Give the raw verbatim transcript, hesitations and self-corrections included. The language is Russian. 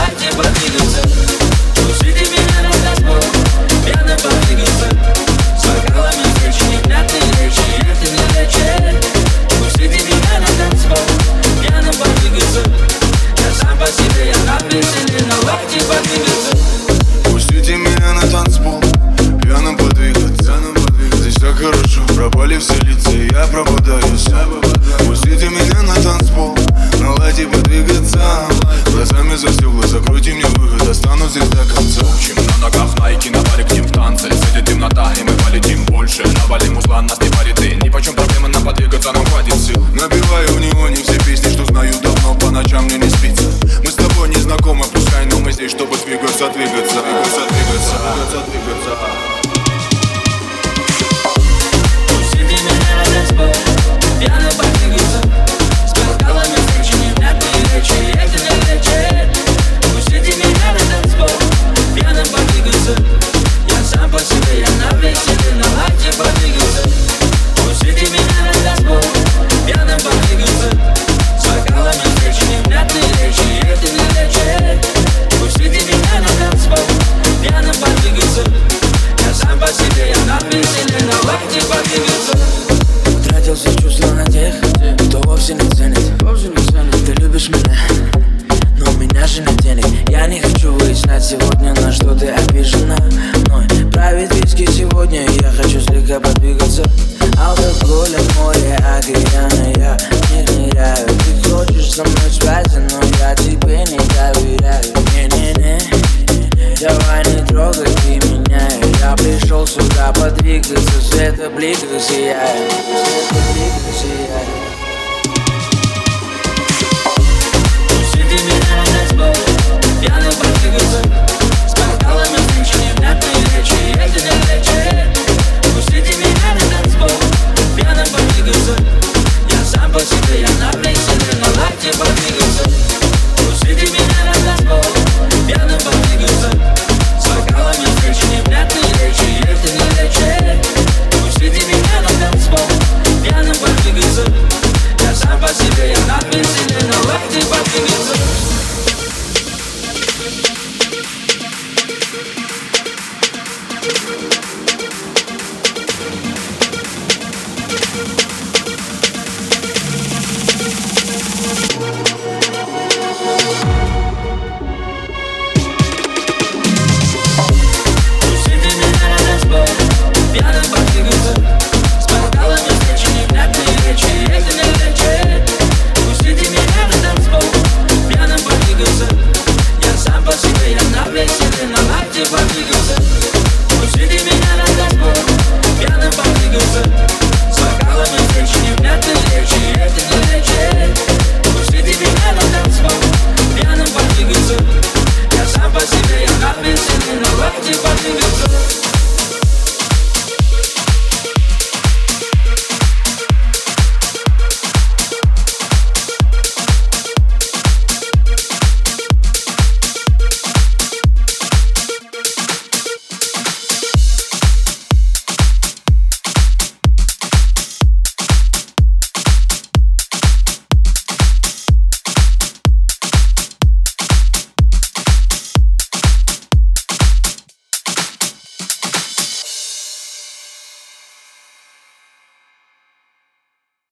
лайте подвигаться. Пустите меня на танцпол, пьяно подвигаться. С бокалами встречи, невнятные речи, это не лечит. Пустите меня на танцпол, пьяно подвигаться. Я сам по себе, я на веселе, но лайте подвигаться. Пустите меня на танцпол, пьяно подвигаться. Здесь так хорошо, пропали все лица, и я пропадаюсь. Пустите меня на танцпол, наладьте подвигаться. Глазами за стекла, закройте мне выход, останусь здесь до конца. Чем на ногах найки, на баре к ним в танце. Светит темнота, и мы полетим больше. Навалим узла, нас не парит, и ни почем проблема нам подвигаться, нам хватит сил. Набиваю в него не все песни, что знаю давно, по ночам мне не спится. Мы с тобой не знакомы, пускай, но мы здесь, чтобы двигаться, двигаться, двигаться, двигаться, двигаться, двигаться. Пустите меня на танцпол, пьяно подвигаться. С бокалами встречи, невнятные речи, это не лечит. Пустите меня на танцпол, пьяно подвигаться. Я сам по себе, я на веселе, но лайте подвигаться. Пустите меня на танцпол, пьяно подвигаться. С бокалами встречи, невнятные речи, это не лечит. Пустите меня на танцпол, пьяно подвигаться. Я сам по себе, я на веселе, но лайте подвигаться. Утратил все чувства на тех, кто вовсе не ценит. Ты любишь меня, но у меня же нет денег. Я не хочу выяснять сегодня, на что ты обижена мной. Правит виски сегодня, я хочу слегка подвигаться. Алкоголем море, океана, я не ныряю. Ты хочешь со мной связи, но я тебе не доверяю. Не-не-не, давай не трогай ты меня. Я пришел сюда подвигаться, света бликах сияет.